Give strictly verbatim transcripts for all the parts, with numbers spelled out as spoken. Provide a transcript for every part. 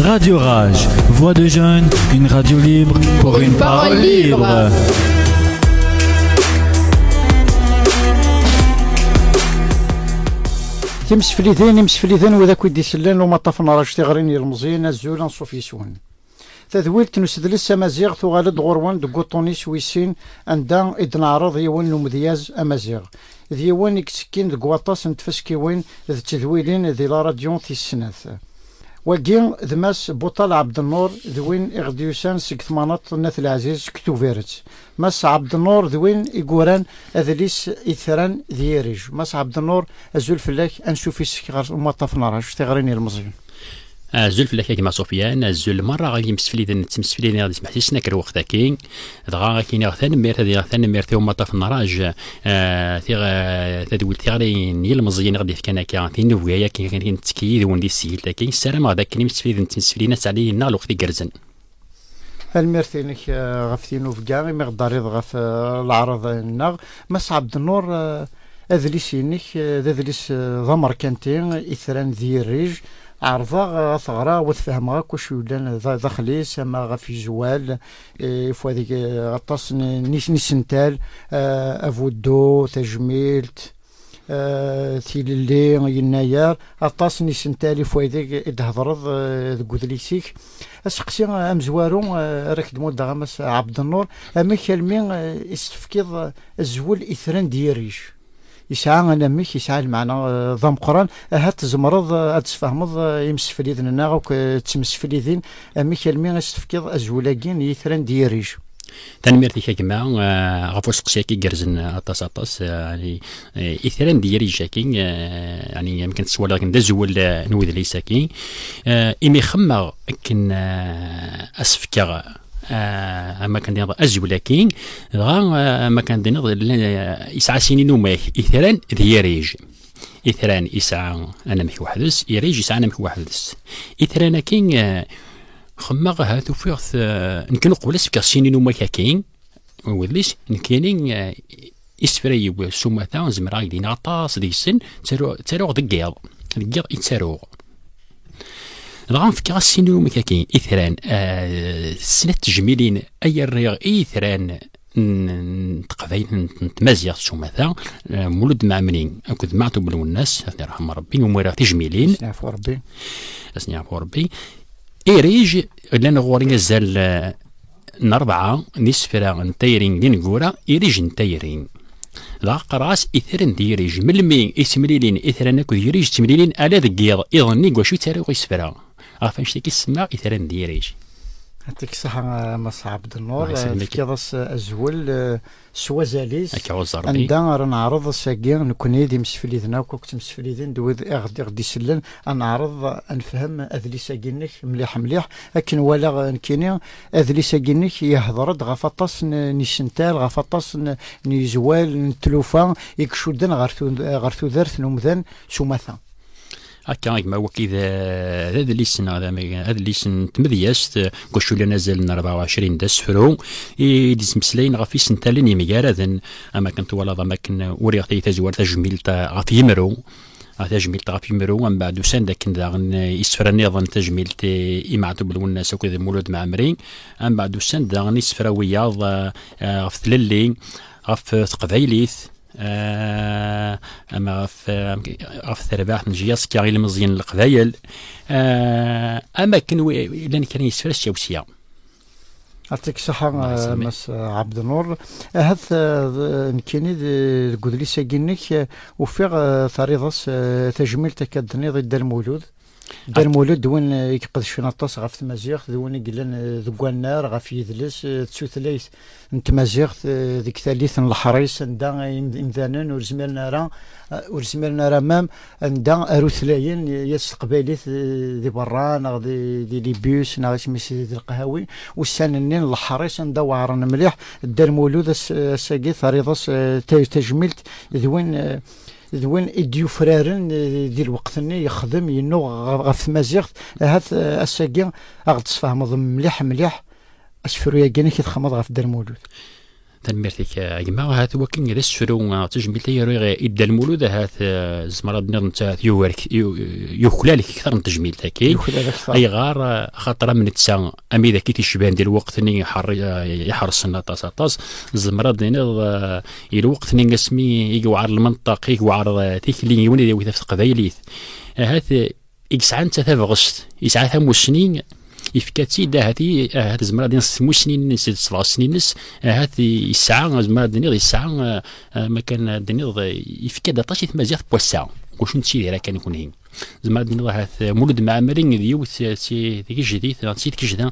Radio Rage, voix de jeunes, une radio libre pour une parole libre. تمسفليذين مسفليذين وذاك ويدي سلان وما طفنا راج تغرين يرمزين الزولا نصوفيسون تذويل تنسدلس امازيغ ثغالد غروان دقوطوني سويسين عندها ادنعرض يوان المذياز امازيغ ديوان يكسكين دقواطاس نتفسكيوين ذ تذويلين ذي لا راديون في السناث وكين ذماس بوطال عبد النور ذوين اغديوسان سك ثمانط ناث العزيز كتوفيرت ماس عبد النور ذوين يقوران اذليس اثران ذيريج ماس عبد النور ازول فلاك انشوفي سكغار وما طفنا راج تغريني المزيان زول فلاك كيما سفيان زول مرة غادي مسفليدن تمسفليدن غادي تسمح ليش ناكر وقتا كين دغا كاين ثان مير هذه ثان مير ثم طاف النراج تي تدول تيغرين يلمزيين غادي كان كان في نويا كاين كاين تكيد وندي السيل كاين السلام غدا كاين مسفليدن تمسفلينا علينا الوقت كرزن الميرثينك غفتينو في كاع مقدار غف العرض النغ مس عبد النور اذليسينك ذليس ضمر كانتين اثران ذي الريج عرضا ثغرا وتفهمها كوش ولان داخلي سما غفي جوال فوا هذيك غطاس نيس نيسنتال افودو تجميلت تيلي يناير غطاس نيسنتال فوا هذيك تهضرض ذكوذليسيك اسقسي امزوارو راك دمود غامس عبد النور اما كلمين استفكيض الزول اثران ديريش يسعى أنا ميك يسعى المعنى ضم قران هات زمرض أتسفهمض يمسفليذن الناغ وتمسفليذين ميك المين استفكيض أزولاجين يثران ديريج تنميرتي كما غفو سقسيكي جرزن أطاس أطاس يعني إثران ديريج كين يعني يمكن تسوى لكن دا زول نوذ ليس كين إمي خما كن أسفكيغ اما كان دينا ازول كين غا ما كان دينا يسعى سنين وما اثران ذيريج اثران يسعى انا مخ وحدث يريج يسعى انا مخ وحدث اثران كين خما هاتو فيغث نكون قبل سكا سنين وما كاين وليش نكاينين اسفري وسومتا زمرا دينا طاس دي السن ترو ترو دقيق دقيق يتسرو الغام في كاس سينو مكاكين إثران آه سنة تجميلين أي الرياغ إثران تقفين نتمازيغ سومثا آه مولد معملين أكد معتو بلو الناس الله يرحم ربي ومورا تجميلين سنعفو ربي سنعفو ربي إيريج لأن غورين الزال آه نربعة نسفرا نتايرين دين قورا إيريج نتايرين لا قراص إثران ديريج ملمين اسمليلين إثران أكد يريج تمليلين ألا ذقيض إظني قوشو تاريخ يسفرا عرفان شتيكي السماء إثران ديريج هاتيك صحة مص عبد النور كيضاس أزول سوازاليس عندنا راه نعرض ساكي نكوني دي مسفليذنا وكنت مسفليذين دوذ غدي غدي سلن نعرض نفهم اذلي ساكينك مليح مليح لكن ولا نكيني اذلي ساكينك يهضر غفطاس نيسنتال غفطاس نيزوال نتلوفا يكشودن غرتو غرتو ذرث نومذان سومثا هكا كما هو كذا هذا اللي سن هذا هذا اللي سن تمدياست كوشو لنا زال أربعة وعشرين داس فرو يدز مسلين غفي سنتالين يميارذن اما كنت ولا ضما كن وريغتي تزوار تجميل غفي يمرو تجميل غفي يمرو من بعد سان داك داغن يسفر نظام تجميل تي امعتو بالوناس وكذا مولود معمرين من بعد سان داغن يسفر وياض غف ثللي غف تقفايليث آه اما في غف ثرباح من جياس كاغي المزيان القبايل آه اما كانوا لان كان يسفر الشوسيه يعطيك الصحة مس عبد النور هذا نكيني قدلي ساكينك وفيغ ثريضس تجميل تكدني ضد المولود دار مولود دوين يقد شنطاس غف تمازيغ دوين يقلن ذكوان نار غف يدلس تسوثليث نتمازيغ ذيك ثالث الحريص ندا امذانا ورزمالنا راه ورزمالنا راه مام ندا اروثلاين يستقباليث ذي بران ذي ذي ليبيوس نا سميتي ذي القهاوي والسننين الحريص ندا وعرنا مليح دار مولود الساقي ثريضس تجملت دوين ذوين إديو فرارن دي الوقت ني يخدم ينو غف مازيغ هاد الساقي غتصفهم مليح مليح أسفرو يا كي تخمض غف دار مولود تنمرتك يما هات وكين ذا السفرو تجميل تيروي إدى المولود هات زمرة بنر نتا يورك يخلالك أكثر من تجميل تاكي أي غار خاطر من تسا أمي ذاك تيشبان ديال الوقت ني يحر يحرص طاس طاس زمرة دينا الوقت ني اسمي يقعر المنطقة يقعر تيكلين يوني ذي في قبايليث هات إكسعان تافغست يسعى ثمو سنين يفكاتي دا هاتي هات زمرة ديال سمو سنين نس سبع سنين نس هات يسعى زمرة ديال يسعى ما كان ديال يفكا دا طاشي تمازيغ بوسا واش نتي راه كان يكون هين زعما ديال هات مولد معمرين ديال تي تي جديد تي كجدا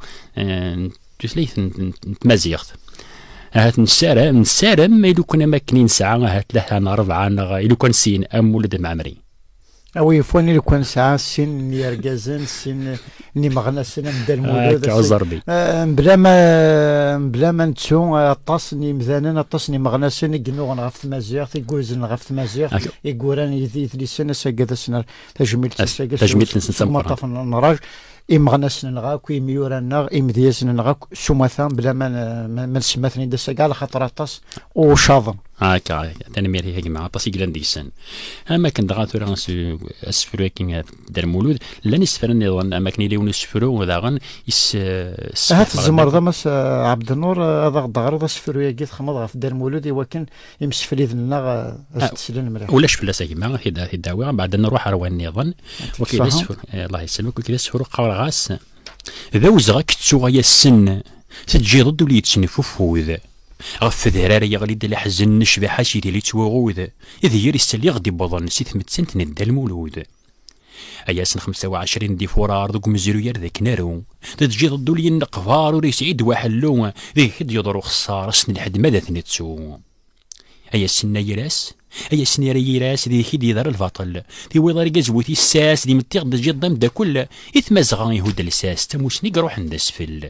تثليث تمازيغ هات نسارم نسارم ما يلو كنا ماكنين ساعه هات له أربعة إلو كان سين ام مولد معمرين أو يفوني لو كان ساعة سين يرجزن سين ني مغنى سين مدى المولود آه بلا ما بلا ما نتسو الطاس ني مذانن الطاس ني مغنى سين يقنو غنغف مازيغ تيقوزن غف مازيغ يقولان يذي ذي سنة ساقا سنة تجميل تساقا تجميل تنسى مطاف نراج إمغنى سن نغاك ويميورا نغ إمديا سن نغاك سمثان بلا ما ما نسمثني دا ساقا على خاطر الطاس وشاظن هاكا تنمير هي مع طاسي قلان ديسان اما كان دغاتو اسفرو كين دار مولود لا نسفر نظن اما كان يليون السفرو داغن يس هات الزمر ذا مس عبد النور هذا دغر اسفرو ياكيت خمض غف دار مولود ولكن يمسفلي ذنا استسلم مليح ولاش فلاس كيما هدا هدا بعد نروح روان نظن وكيل السفر الله يسلمك وكيل السفر قاول غاس ذا وزغك تسوغيا السن تجي ضد ولي تسنفوفوذ غف ذراري يغلي دل حزن نشبه حاشي ديالي توغوذ إذ يريس اللي غدي بضن سيث متسنت ندى المولود أياسن خمسة وعشرين دي فورار ذوك مزيرو يرذك نارو تجي ضدو لي النقفار وريس عيد وحلو ذيك كد يضرو خسارة سن لحد ماذا ثنتسو أياسن يراس أياسن يراس ذي كد يضر البطل ذي ويضر قزوتي الساس ذي متيغ دجي الضم دا كل إثمازغان يهود الساس تموسني قروح ندسفل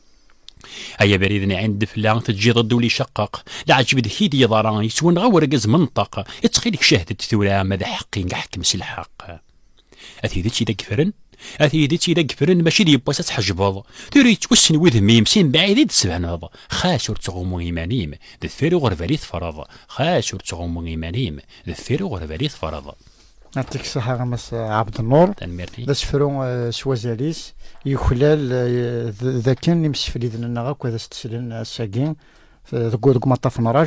أيا بريدني عند فلان تجي ضد ولي شقق لا عجبد هيدي يضران يسون غور قز منطقة يتخيلك شهدت ثورة ماذا حقين حكم الحق أثيدي تي ذاك فرن أثيدي تي ذاك فرن ماشي دي بوسات حجبض تريد توسن وذميم سين بعيد تسبهنض خاسر تغمو إيمانيم ذفيرو غرفالي فرض خاسر تغمو إيمانيم ذفيرو غرفالي فرض نعطيك الصحة غمس عبد النور ذا سفرون سوازاليس يخلال ذا كان يمسفلي ذن النغاك وذا ستسلن الساقين ذكو ذكو مطاف نراج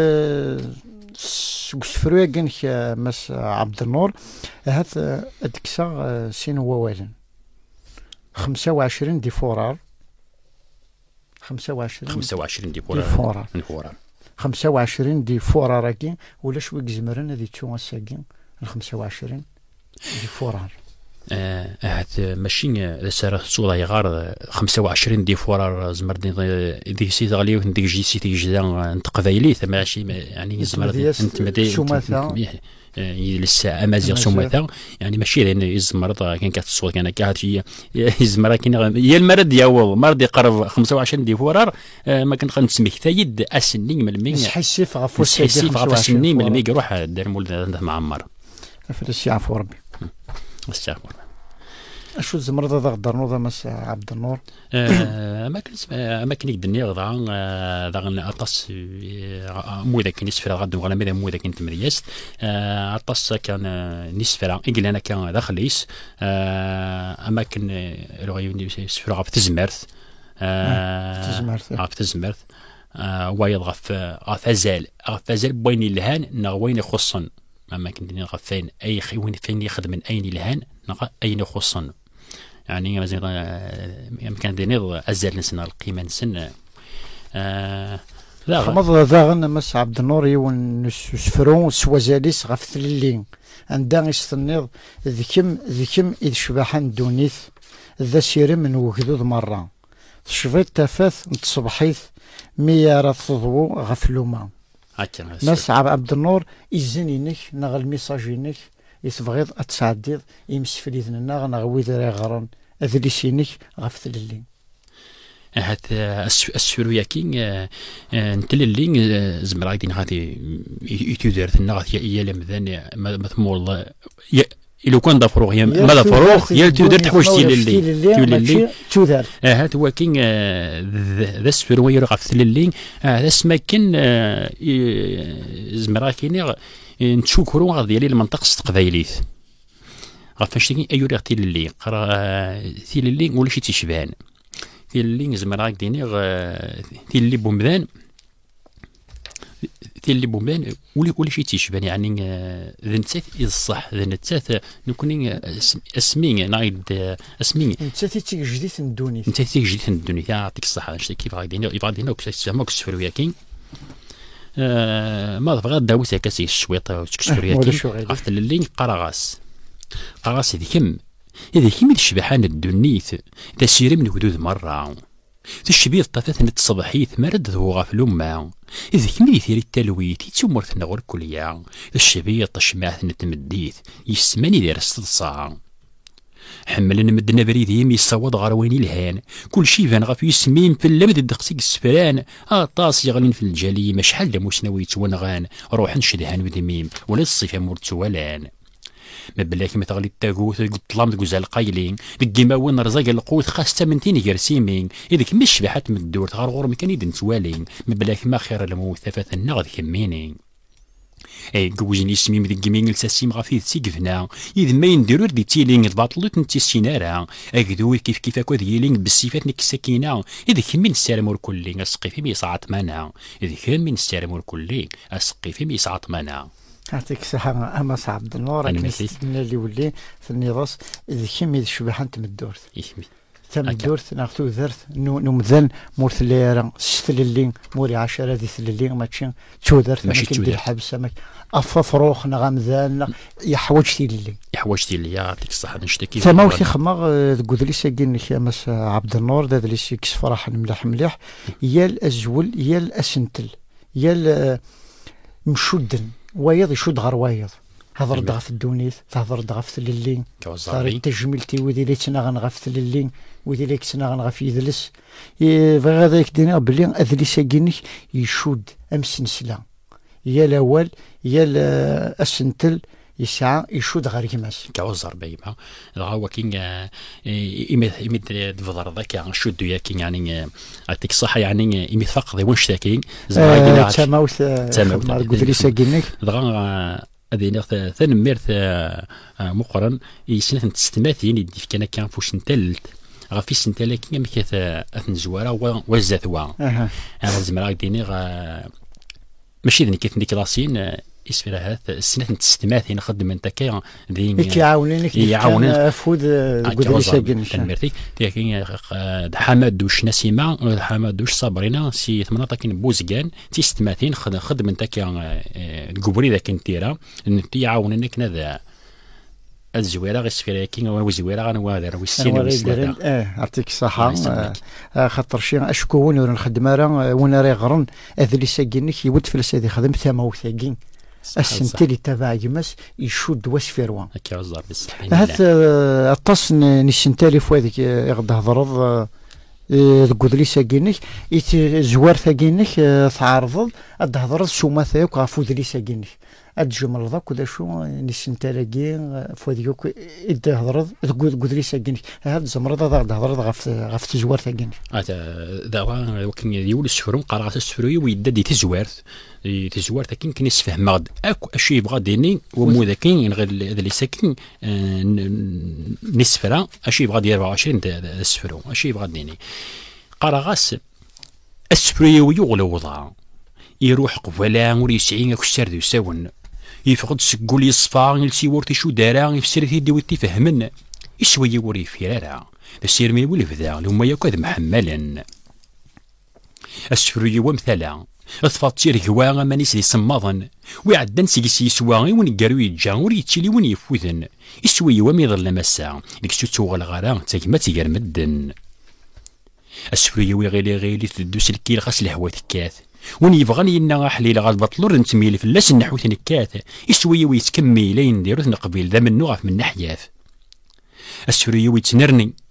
سفرو يقنك مس عبد النور هذا ادكسا سين ووالن خمسة وعشرين دي فورار خمسة وعشرين خمسة وعشرين دي فورار فورار خمسة وعشرين دي فورار راكين ولا شوي زمرن هذي تشوف الساقين خمسة وعشرين دي فورار اه هات ماشي لسه صولا يغار خمسة وعشرين دي فورار زمردين ديك سي غاليو ديك جي سي ديك جدا نتقبايلي ماشي يعني زمردين انت مدي لسه امازيغ سوماتا يعني ماشي لان يزمرض كان كتصور كان كات هي يزمر كاين هي المرض ديال مرض يقرب خمسة وعشرين دي فورار ما كنت نسميه ثايد اسني من المي حسيف غفوس حسيف غفوسني من المي يروح دار مولد معمر فلسي عفو ربي استغفر اشو الزمرض هذا غدر نوضه مس عبد النور اماكن اماكن يقدني غدا غدا اطاس مو ذاك نسفر غد ولا ماذا مو ذاك انت مريست اطاس كان نسفر اقل انا كان داخليس اماكن رغيوني سفر غف تزمرت تزمرت غف تزمرت وايض غف غفازال غفازال بوين الهان نغوين يخصن اماكن دنيا غفين اي وين فين يخدم اين الهان اين يخصن يعني مثلا يمكن دينيض ازال نسنا القيمه نسن آه لا خمض ذاغن مس عبد النور يون سفرون سوازاليس غف ثليلين عندها يستنيض ذكم ذكم اذ شبحان دونيث ذا سير من وكذوذ مره شفيت تفاث نتصبحيث مية راه تضو غف لوما مس عبد النور يزنينك نغ الميساجينك يتبغيض اتسعديض يمسفلي ذننا نغوي ذرا غران اذليسينك غف ثليلين هات السفرو ياكين نتللين زمرا دين غادي يتودر ثنا غادي يا لمذان مثمول إلو كان ضفروغ يا ما ضفروغ يا تودر تحوش تيللي تيللي تودر اه هات واكين ذا السفر ويرو غف تيللي اه ذا سماكن زمرا كيني نتشوكرو غا ديالي المنطقة التقبايليت غفاش تيكين أيوري تيللي قرا تيللي ولا شي تيشبان تيللي زمرا ديني تيللي بومدان تيلي بومبان ولي كل شيء تيشبان يعني ذا نتات إذا الصح ذا نتات نكوني اسمي نايد اسمي نتات تيك جديد ندوني نتات تيك جديد ندوني يعطيك الصحة نشتي كيف غادي يبغى دينا وكسفر وكسفر وياكين ما بغا داوس كاسي الشويط وتكسفر وياكين عرفت اللي قراغاس قراغاس هذي كم هذي كم الشبحان الدنيث تسيري من حدود مرة تشبيه طفات نت صباحيت مرد ذو غافلو ما إذا كملي ثيري التلويت يتسمر غور كليا الشبيه طشماث نتمديت يسماني دير استضصا حملنا مدنا بريدي يمي يصوض غرويني الهان كل شي فان غاف يسمين في اللمد الدقسيق السفران اه طاس يغلين في الجلي ما شحال دموس ناوي يتونغان روح نشدهان ودميم ولا الصيفه مرتولان ما بلاك ما تغلي التاغوت الطلام دوزال قايلين ديما وين رزاق القوت خاص تمنتين يرسيمين اذاك مش شبحات من الدور تغرغر مكان يدن توالين ما بلاك ما خير الموت ثفات النغد كمينين اي جوجني سميم ذي جمين الساسيم غافي تسيقفنا اذا ما ينديرو دي تيلين الباطلوت نتي السينارا اكدو كيف كيف اكو ديالين بالصفات نك السكينه اذا كمين السالم كلي اسقي في يصعط مانا اذا كمين السالم كلي اسقي في يصعط مانا يعطيك الصحة أما صعب النور نستنى اللي ولي في النظاس إذا كم إذا شبحان تم الدورت تم الدورت ناخذو ذرت نمذن مورث اللي ستل اللي موري عشرة ذي ثل اللي ماشي تودرت ماشي تودرت حبس ماك أففروخ نغمذان يحوجتي اللي يحوجتي اللي يعطيك الصحة نشتكي ثما وكي خماغ تقول لي ساكين خامس عبد النور ذا اللي سيكس فرح مليح مليح يا الأزول يا الأسنتل يا مشدن وايض يشد غير وايض هضر دغف الدونيث تهضر دغف اللين صار تجملتي وذي لي تناغن غف اللين وذي لي تناغن غف يدلس بغا هذا يكدينا بلي اذلي ساكينك يشد امس نسلا يا الاول يا السنتل يسعى يشد غير كماس كوزر بيبا هو كين يمد يمد تفضل ذاك يعني شدو ياكين يعني يعطيك الصحة يعني يمد فقد واش تاكين زعما تماوث تماوث قلت لي ساكينك دغا هذه ثاني ميرث مقرن يسنة تستماتين يدي كان كان فوش نتلت غافي سنتلا كي مكيث اثن زواره وزاتوا اها انا زعما ديني ماشي ذني كيف ديك راسين اسفلها السنه تستمات هنا خدم انت كي دين يعاونينك يعاونك فود قدري ساكن تمرتي لكن حماد دوش نسيمه حماد دوش صابرينا سي ثمنطا كاين بوزكان تيستماتين خدم انت كي القبري ذاك نتيرا يعاونك هذا الزويره غير سفيره كي هو زويره غنوا هذا راه السين والسلاله اه يعطيك الصحه آه خاطر شي اشكون ولا نخدم راه وانا راه غرن هذا اللي ساكنك يود فلس هذه خدمت ثما وثاقين السنتلي تبع جمس يشد وسفيروا هكا وزار بالصح هات الطاس نسنتالي في هذيك يغدا هضرض تقول لي ساكنك يتزوار ثاقينك تعارض تهضر سوما ثاك غافو ذلي ساكنك الجمل ذاك ولا شو نسنتالاكي في هذيك يد هضر تقول لي ساكنك هاد زمرض هذا هضر غاف غاف تزوار ثاقينك هذا دابا وكان يولي السفرو قرا السفرو ويدد تزوار تزوار تاكين كنيس فهم غد اكو اشي يبغى ديني ومو ذاكين غير اللي ساكن نسفرا اشي يبغى ديال أربعة وعشرين السفرو اشي يبغى ديني قرا غاس السفرو يغلو وضع يروح قبلا وريسعين كشار دو ساون يفقد سكول يصفا يلسي ورتي شو دارا يفسر يدي ويتي فهمن يسوي وري فيرارا السير مي ولي فدا لما ياكد محملا السفرو ومثلا اثفاطير كوا مانيس لي صماضن ويعدن سيسي يسواغي ون يقارو يتجا ور يتشلي ون يفوذن يسوي ومي ظل مسا ديك سوتو الغرا تاكما تيقار مدن السفرو غيلي غيلي تدوس الكيل غاس الهوا تكاث ون يبغاني ينا حليل غاد بطلور نتميل فلاس النحوت نكاث يسوي ويتكمي لين ديرو نقبيل ذا منو غاف من نحياف السفرو يتنرني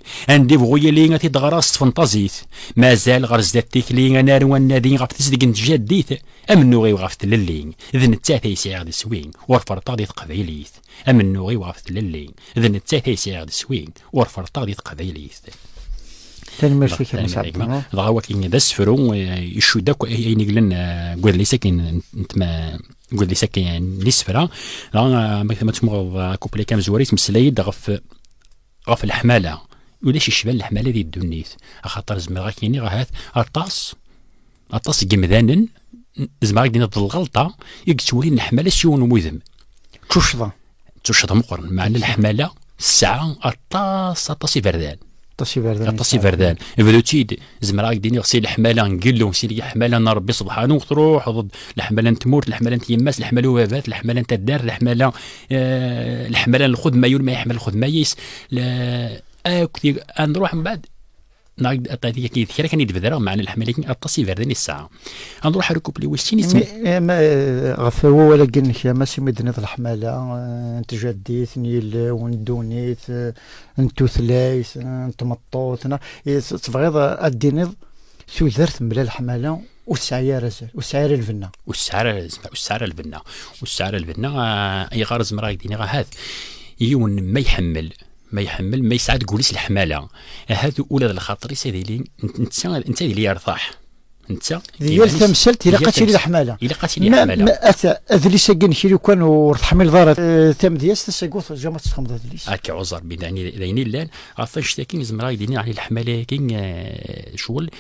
عندي بغويا لي غاتي دغراس فانتازيت مازال غرزات تيكلي انا روان نادي غاف تسدق نتجديت امنو غي وغاف تللين اذن نتا تيسي غادي سوين ورفرطا دي تقبايليت امنو غي وغاف تللين اذن نتا تيسي غادي سوين ورفرطا دي تقبايليت ثاني ماشي كما صعب ضغوا كاين داس فرو يشو داك اي نقلن قول لي ساكن انت ما قول لي ساكن لي سفرا ما تمغ كوبلي كام زواري تمسلايد غف غف الحماله ولا شي شبال الحماله ديال الدنيت خاطر زعما غا كاينين غا هات الطاس الطاس قمذانن زعما غادي نضل الغلطه يكتولي الحماله شيون موذم تشضا تشضا مقرن مع الحماله الساعه الطاس الطاس فردان طاسي فردان طاسي فردان فلوتيد زعما راه ديني غسيل الحماله نقلو نسير الحماله ربي سبحانه وتروح ضد الحماله تموت الحماله تيماس الحماله وفات الحماله تدار الحماله آه الحماله ناخذ ما يول ما يحمل ناخذ ما يس اكثر نروح من بعد نعيد عطيتي كي ذكر كان يدبر معنا الحماله الطاسي فردان الساعه نروح ركوب لي وشتيني ما غفا هو ولا قلنا ماشي مدينه الحماله انت جديت نيل وندونيت انتو ثلاث انت مطوطنا تبغيض الدينيض سو درت بلا الحماله والسعيار رزال والسعيار الفنا والسعيار والسعيار الفنا والسعيار الفنا اي غرز مرا ديني غا هذا يون ما يحمل ما يحمل ما يسعد قوليس الحماله هذو اولاد الخاطر سيدي لي انت انت اللي يرتاح انت ديال تمثلت الى قاتلي الحماله الى قاتلي الحماله ما اتى اذلي سكن شي كان ورتحمل ضرر تم دياس تسقوط جامعه تخمض ذليس هكا عذر بداني دايني لان عرفاش تاكين زمرا يديني على الحماله كاين شغل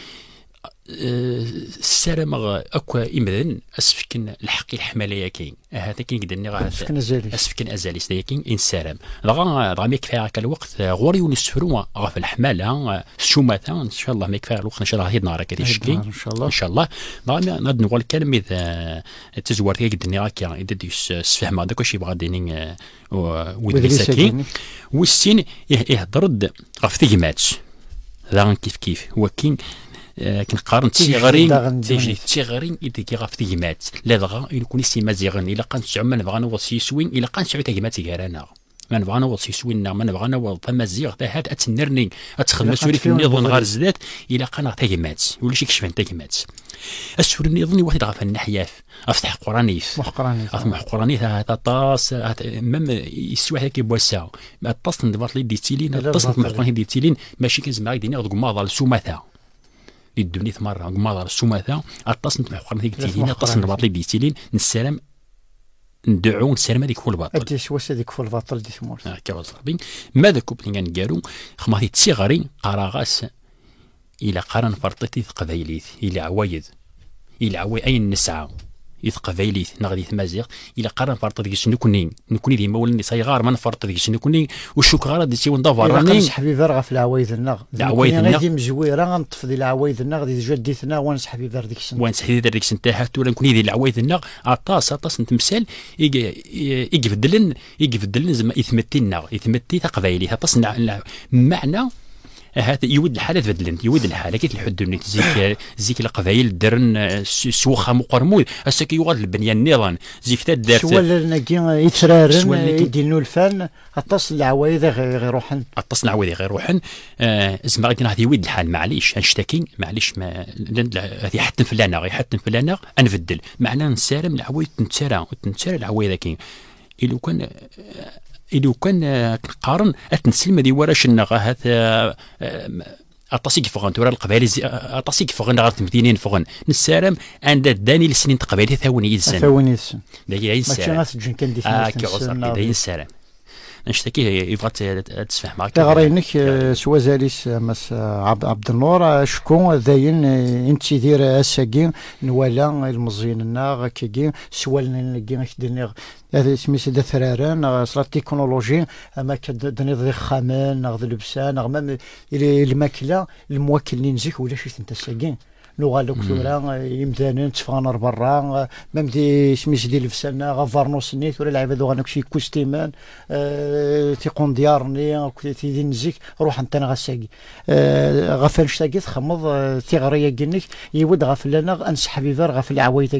السلام اكوا امذن اسفكن الحقي الحماله كاين هذا كاين قدرني غا اسفكن ازالي اسفكن ازالي كاين انسلام راه راه ما كفايه هكا الوقت غوري ونسفروا غا في الحماله الشومات ان شاء الله ما كفايه الوقت ان شاء الله هاد نهار هكا الشكل ان شاء الله ان شاء الله راه ناد نقول الكلام اذا تزورت قدرني غا اذا ديس السفهم هذاك واش يبغى ديني ودري ساكين والسين يهضر غا في تيمات لا كيف كيف هو كاين كنقارن تيغرين تيجي تيغرين يديك غا في تيمات لا دغا يكون سي مزيغن الا كان تسعو ما نبغى نوصي سوين الا كان تسعو تيمات كارانا ما نبغى نوصي سوين ما نبغى نوض فمزيغ تا هاد اتنرني اتخدم سوري في النظام غير زدات الا كان تيمات ولا شي كشفان تيمات السوري النظام واحد غا في النحياف افتح قرانيف محقرانيف افتح قرانيف هذا طاس ميم يسوى هكا بواسا الطاس نضبط لي ديتيلين الطاس محقرانيف ديتيلين ماشي كنزعما غادي ناخذ كماضه لسوماثا يدوني ثمره قماضه السوماثا الطاس نتبع قرن هذيك تيلين الطاس نباط لي ديتيلين نسلم ندعو نسلم هذيك فول باطل اديش واش هذيك فول باطل دي ثمور هكا وصابين ماذا كوبلين كانو خماثي تسيغري قراغاس الى قرن فرطتي قبايليت الى عوايد الى عواي اين نسعى يتقبايليت نغدي مازيغ الى قرن فرط ديك شنو كونين نكوني ديما ولني صايغار ما نفرط ديك شنو كونين والشكر دي سي ونضافر راني حبيبي راه في العوايد النغ العوايد النغ غادي مجويره غنطف ديال العوايد النغ ديال جديتنا ونصح حبيبي ديك السنه ونصح حبيبي ديك السنه حتى ولا نكوني ديال العوايد النغ عطاس عطاس نتمثال يقفدلن يقفدلن زعما يثمتي النغ يثمتي تقبايلي عطاس معنى هذا يود الحاله تبدلن يود الحاله كي تلحد دوني زيك زيك القبايل درن سوخه مقرمود هسا كي يوغاد البنيه النظام زيك تا دارت شوال ناكي يترارن يدينو الفن اتصل العوايد غير يروحن اتصل العوايد غير يروحن زعما غادي نهض يود الحال معليش نشتكي معليش ما هذه حتى فلانه غير حتى فلانه نبدل معنا نسالم العوايد تنتسرى وتنتسرى العوايد كاين إلو كان إلو كان قارن أتنسلم دي وراش النغا هذا أطاسيك فغن تورا القبائل أطاسيك فغن غير تمدينين فغن نسالم عند داني السنين تقبائل ثواني يزن ثواني يزن دايا ينسالم ماشي غاتجن كان ديك آه كي عصر دايا ينسالم نشتكي يبغى تسفح معك تغرينك سوا زاليس مس عبد النور شكون ذاين انت دير اساكي نوالا المزين الناغ كي سوالنا كي خدني هذا سميت هذا ثراران صرا التكنولوجي اما كدني ذي خامان ناخذ لبسان نغمام الماكله المواكلين نزيك ولا شي انت ساكين لغه لوكتورا يمدانن تفغنر برا ميم دي سميت ديال لبسانا غفرنوس نيت ولا العباد غنك شي كوستيمان أه تيقون ديارني تيدي نزيك روح انت غاساكي أه غفل شتاكي تخمض تيغريا كينك يود غفلنا انس حبيبه غفل العوايد كينا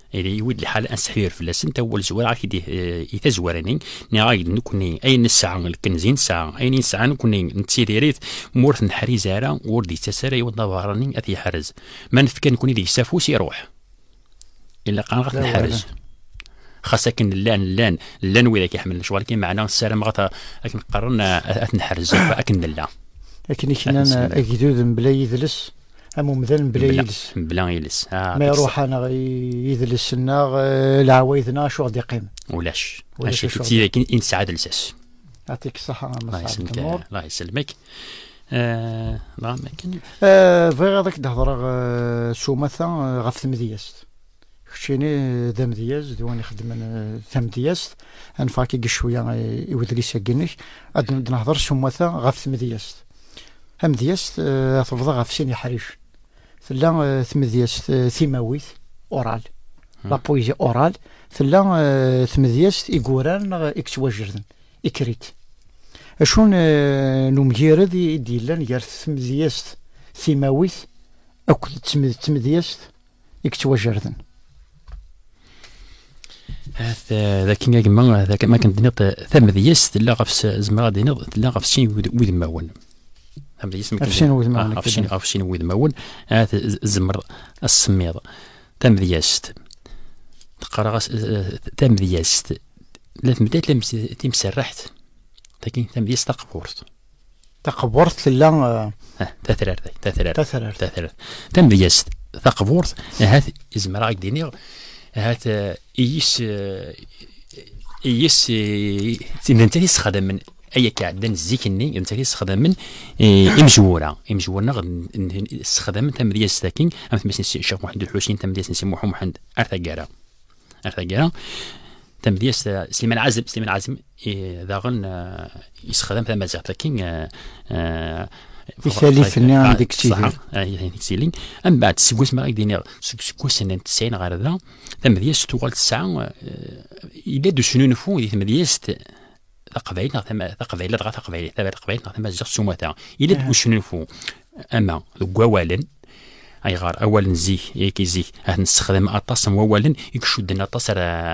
إلى يود الحال أنسحير في اللسن تول زوار عكيد يتزورني نعايد نكوني أي الساعة الكنزين ساعة أي الساعة نكوني نتسيريريت مورث نحري زارا وردي تساري ونظهرني أثي حرز ما نفكر نكوني دي سافوس يروح إلا قان غاك الحرز خاصة كن اللان اللان اللان وياك يحمل شوال كي معنا السلام غاتا لكن قررنا أتنحرز فأكن لا لكن كنا أكيدود بلا يدلس أمو مثلا بلا يدلس بلا يدلس ما يروح أنا يدلس لنا العوايدنا شو غادي يقيم ولاش هادشي كتير كاين انسعاد لساس يعطيك الصحة الله يسلمك الله يسلمك آه لا ما كاين آه بغي غاديك تهضر سومثا غاف ثمدياست خشيني ذا مدياز دواني خدم ثم دياست انفاكي شويه يودلي ساكنك اد نهضر سومثا غاف ثمدياست هم دياست تفضل غاف سيني حريش ثلا ثمدياست ثيماويت اورال لا بويزي اورال ثلا ثمدياست يقوران اكسواجردن اكريت اشون نمجيرد يديلان يار ثمدياست ثيماويت اكو ثمدياست اكسواجردن هذا ذاك كي كما ذاك ما كنت نيط ثم دياس لا غف زمرا دينيط لا غف سين ويد ماون ثم دياس ما كاين ويد ماون غف سين غف سين ويد ماون هذا زمر السميض ثم دياس تقرا ثم دياس لا تمدات لم تمسرحت لكن ثم دياس تقبورت تقبورت لا ها تثرر تثرر تثرر تثرر ثم دياس تقبورت هذا زمرا دينير هات يس يس تنتهي استخدام من اي كعدن زيكني ينتهي استخدام من امجوره امجورنا استخدام تمريه ساكن ام مثلا الشيخ محمد الحسين تمريه سي محمد ارثقاره ارثقاره تمريه سليمان عازم سليمان عازم ذاغن يستخدم ثم زاكن مثالي فني عندك شي صح هذيك سيلين ام بعد سكوس ما يدير سكوس سنه تسعين غير ذا ثم دياس توال تسعة الى دو شنو نفو دي ثم دياس تقبيل ثم تقبيل غا تقبيل ثم تقبيل ثم زغ سومتا الى دو شنو نفو اما غوالن اي غار اولا زي كي زي نستخدم اطاس اولا يكشد لنا اطاس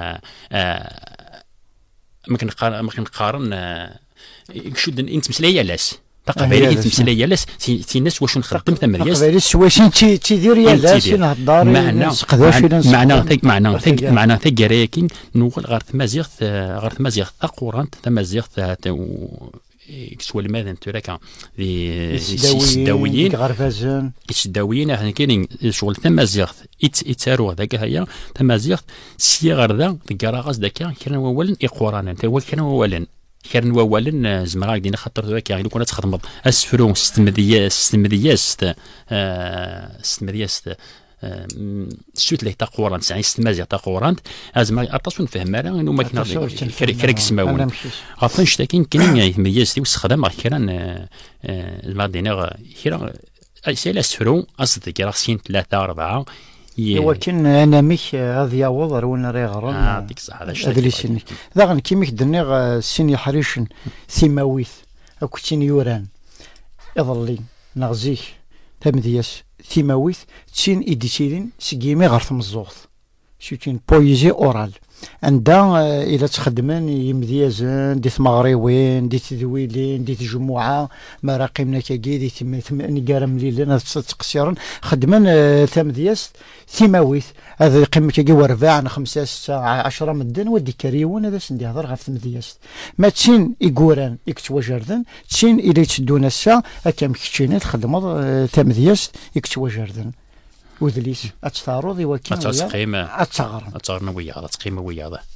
ما كنقارن ما كنقارن يكشد انت مسليه لاس تقبيلي تمثيليه لاس تي الناس واش نخدم ثم رياس تقبيلي واش تي تيدير يا لاس نهضر معنا معنا ثق معنا ثق معنا ثق راكين نوغل غير تمازيغ غير تمازيغ ثقورانت تمازيغ سوا لماذا انت راك السداويين غرفازن السداويين احنا كاينين شغل تمازيغ يتساروا هذاك هيا تمازيغ سي غير ذا الكراغاز داك كان اولا اقورانا انت هو كان اولا كان اولا زمرا دينا خاطر ذاك يعني كنا تخدم اسفرو استمدياس استمدياس استمدياس شوت لي تاقوران ساعه استمازيغ تاقوران ازما اطاس نفهم انا انه ما كنا كريك سماون عطن شتاكين كاين يتميز دي واستخدام كان زعما دينا كيرا سي اسفرو اصدق راه سين ثلاثة أربعة ولكن انا مش هذا يعوض رونا راه غرام اه ديك الصح هذا هذا اللي سني ذا كيما كدني سيني حريشن ثيماويث اكو تين يوران يظلي نغزيك تمدياس ثيماويث تين ايديتيلين سكيمي غير تمزوغ شوتين بويزي اورال عندها الى تخدمن يمديازن ديت مغريوين ديت دويلين ديت جمعه مراقمنا كاكي ديت ثماني كارم ليلين تقصيرا خدمن ثمدياس ثيماويث هذا قيمه كاكي ورباع خمسة ستة عشرة مدن ودي كريون هذا سندي هضر غير ثمدياس ما تشين يقوران يكتوا جردن تشين الى تشدون السا هكا مكتشينات خدموا ثمدياس يكتوا جردن وذليس أتستعرض وكين ويا أتستغرم أتستغرم ويا هذا تقيم ويا هذا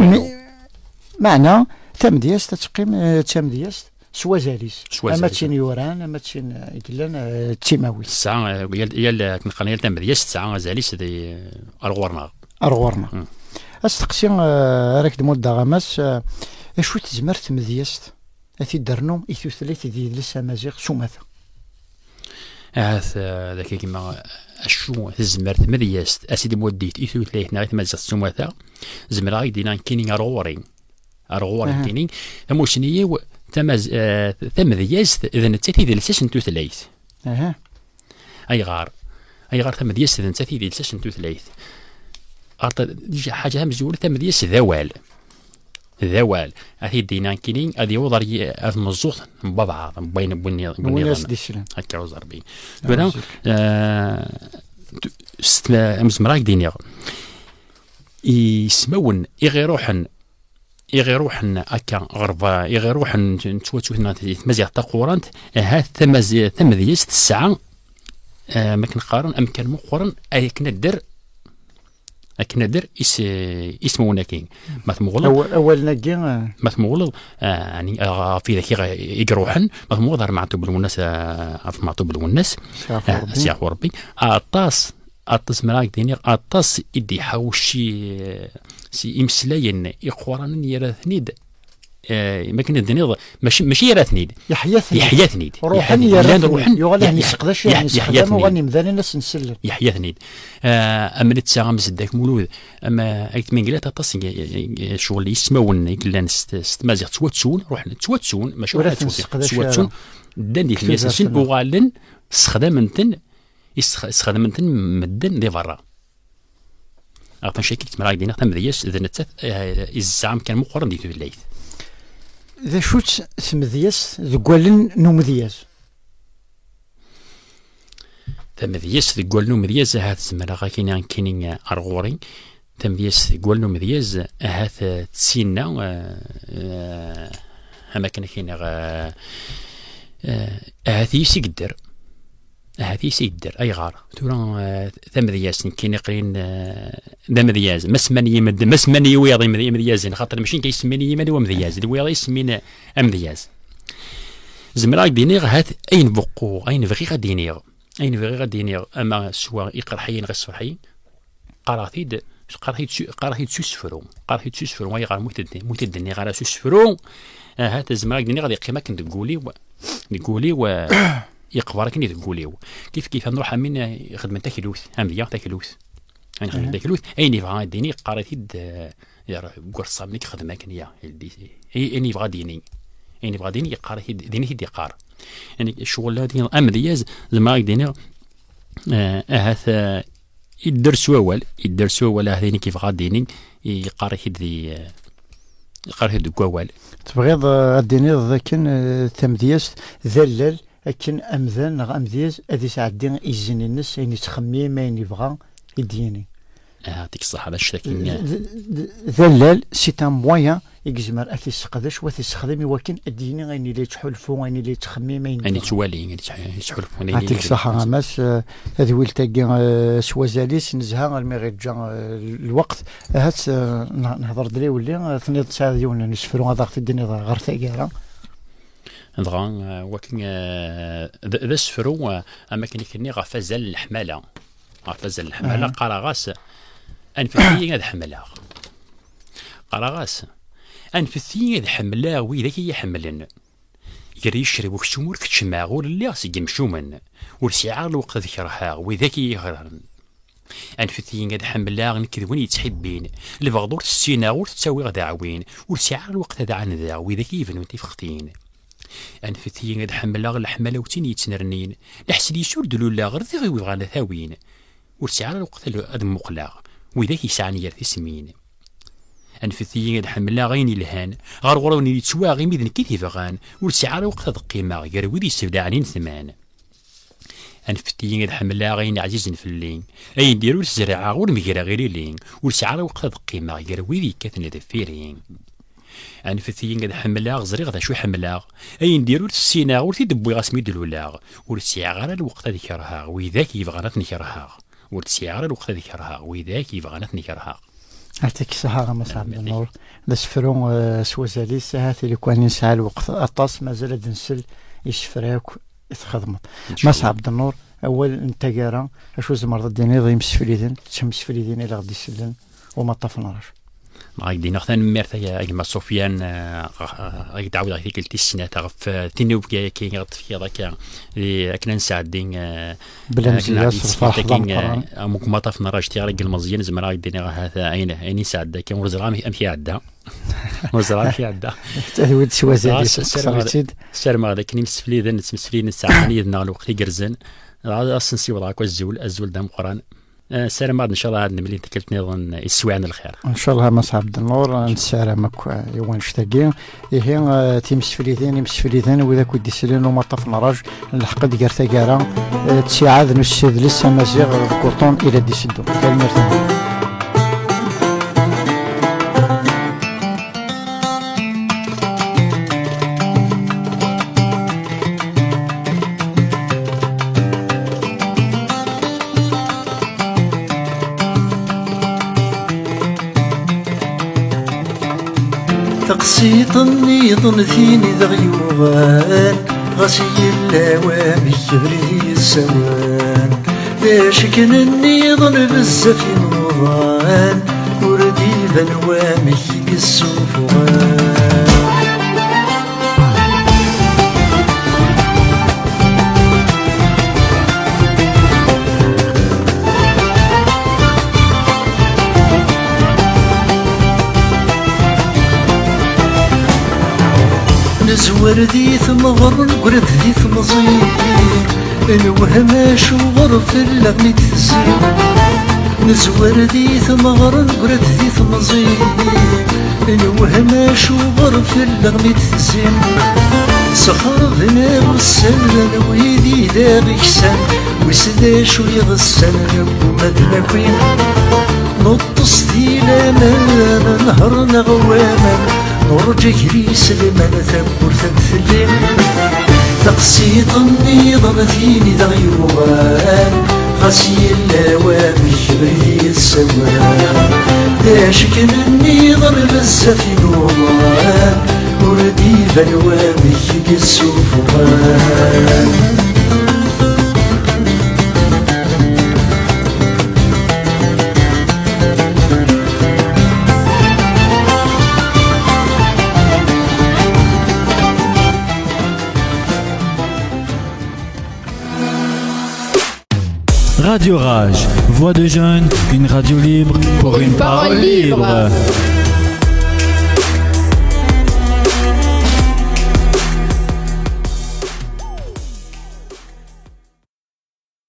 معنى ثم دياس تقيم ثم دياس سوا زاليس أما تشين يوران أما تشين يقولن تيماوي الساعة يا كنقال يا ثم دياس الساعة زاليس ذي أرغورنا أرغورنا أستقسي راك دمود غماس شو تزمر ثم دياس أثي درنو إثو ثلاثة دي لسه مازيغ سوماثا هذا ذاك كيما الشو تزمر مدياست اسيدي موديت ايثو ثلاث نايت مازال سوماثا زمرا يدينا كينين ارغورين ارغورين كينين اموشنيه تماز ثم دياست اذا نتاتي ديال ساس نتو ثلاث اها اي غار اي غار ثم دياست اذا نتاتي ديال ساس نتو ثلاث ديجا حاجه مزوله ثم ديس ذوال ذوال هذه دينا كينين هذه وضر المزوط بضعه بين بين بين الناس ديسلان هكا وزر بي بنا ست مزمراك دينيا يسمون يغيروحن يغيروحن اكا غربا يغيروحن توتونا مزيغ تا قورانت ها ثم ثم ديس الساعه ما كنقارن ام كان مقارن اي كندر اكندر اس اسمه كاين ما تمغلط اول اول ناكي ما تمغلط يعني في ذاك يقروحن ما تمغلط معتو بالوناس عرف معتو بالوناس سياح ربي اطاس اطاس مراك ديني اطاس يدي حوشي سي امسلاين يقورن يراثنيد ما كنا الدنيا ماشي ماشي يراثنيد يحيى ثنيد يحيى ثنيد روحن يراثنيد يغني يسقداش يعني يسقدام وغني مذان الناس نسلم يحيى ثنيد اما نتساغم زداك مولود اما ايت منقلات اطاس شغل اللي يسمون يقلان ستمازيغ تواتسون روحنا تواتسون ماشي ولا تواتسون دان ديك الياسين وغالن استخدامنتن استخدامنتن مدن دي برا اعطن شكيت مراك دينا تم دياس اذا نتات الزعم كان مقارن ديتو الليث ذا شوت ثمذياس ذقولن نومذياس ثمذياس ذقول نومذياس هذا زمرا غاكينا كينين ارغوري ثمذياس ذقول نومذياس هذا تسينا هما كان كاين هذه سيقدر هذه سيقدر اي غار تورا ثمذياس كاين قرين ذا مذياز مسمني مد مسمني وياضي مذياز خاطر ماشي كيسميني مد ومذياز اللي وياضي يسمينا امذياز زمراك دينيغ هات اين بقو اين بغي غادينيغ اين بغي غادينيغ اما سوا يقرحين غير صحيين قراثيد قراثيد قراثيد سوسفرو قراثيد سوسفرو وي غير متدني متدني غير سوسفرو هات زمراك دينيغ غادي قيمه كنت تقولي تقولي و يقبر كني تقوليو كيف كيف نروح من خدمه تاكلوث امذيا تاكلوث يعني خدمه تاكلوث اين يبغى ديني قريتيد يا قرصه منك خدمه كنيا اي اني يبغى ديني اين يبغى ديني يقرا ديني دي قار يعني الشغل هذه امذياز زعما ديني هذا يدرس اول يدرس اول هذين كيف غاديني يقرا دي يقرا دي قوال تبغيض ديني ذاك تمذياس ذلل لكن امذان غا امذياز ادي ساعدين يزين الناس يعني تخمي ما يبغى يديني يعطيك الصحه باش تاكل ذلال سي ان موان يجمر اثي سقداش واثي استخدامي ولكن اديني غيني لي تحلفو غيني لي تخمي ما يعني توالي يعني تحلفو يعطيك الصحه ماس هذه ويلتاكي سوازاليس نزها المي غيجا الوقت هات نهضر دري ولي ثني تسعه ديال نسفرو هذا الدنيا غير ثقيله دغا ولكن ذا السفرو اما كاين كني غفازل الحماله غفازل الحماله قراغاس انفثي هذا حمله قراغاس انفثي هذا حمله وذاك يحملن يري يشرب وكشمور كتشمع غور اللي غسي مشومن ورسيعه الوقت ذكرها وذاك يهرن انفثي هذا حمله نكذبون يتحبين البغدور السينا غور تساوي غدا عوين ورسيعه الوقت هذا عن ذا وذاك يفنو تفختين انفتي غد حملا الحمله وتين يتنرنين لحسن يسور دلولا غير ذي غيبغى ثاوين ورسي على الوقت ادم مقلاغ وذاك يسعني يرثي سمين انفتي غد حملا غيني الهان غير غروني يتسواغي ميدن كي تيفغان ورسي على الوقت هاد القيمه غير ويدي يسبلعنين ثمان انفتي غد حملا غيني عزيز فلين اي نديرو الزرعه غير ميغرا غير لين ورسي على الوقت هاد القيمه غير ويدي كاتن دفيرين انفتي غد حملاغ زري غدا شو حملاغ اي نديرو السينا ورتي دبوي غاسمي دلولاغ ورسي غير الوقت هذيك راها وذاك يبغى نكرها ورسي غير الوقت هذيك راها وذاك يبغى نكرها عرفتك الصحة مصعب النور لسفرون سوازاليس هاتي اللي كان ينسى الوقت أطاس مازال دنسل يشفراك يتخدمت مصعب النور أول انتقارا أشو زمرض الديني ضي مسفليدين تشمس فليدين إلى غدي سلن وما طفناش غايك دينا ختان ميرتا يا اجما سفيان غايك تعاود غايك قلتي السنه تعرف تنوب كي كي غطف في هذاك اللي كنا نساعدين بلا مزيان صفاح ضمن امك ما طفنا راج تي غايك المزيان زعما غايك دينا هذا عين عيني ساعد كي ورزرام امشي عدا ورزرام في عدا تهويد سوازالي سرتيد سير ما هذاك نمسفلي ذا نمسفلي الساعه الوقت يقرزن اصلا سي وضعك الزول الزول دام قران السلام ان شاء الله هاد نملي تكلت نظن يسوعنا الخير ان شاء الله ما صعب النور نسلامك يوان شتاقي هي تيمسفليتين يمسفليتين واذا كنت سلين وما طف نراج الحق ديال ثقاره تسعاد نسد لسه مزيغ الكوطون الى دي سدو كلمه تقسيط النيض ثيني ذغيوغان غسي اللاوام الجبري السوان ذاش كان النيض بزاف نوضان وردي بنوامك السوفوان نزور ذي ثمغر قرد ذي ثمزين الوهم شغر في اللغم تزين نزور ذي ثمغر قرد ذي ثمزين الوهم شغر في اللغم تزين سخر ذناب السنة ويدي ذاك سن وسدا شو يغسن ربو مدنا كوين نطس ذي لامان نهرنا غواما نرجع ريس لمن ثبور ثمثلين تقسيط النيض ثيني ذغيوان غسي اللاوام الجبري السوان داش كان النيض بزاف نوضان وردي بنوامك السوفوان Radio Rage, voix de jeunes, une radio libre pour une parole libre.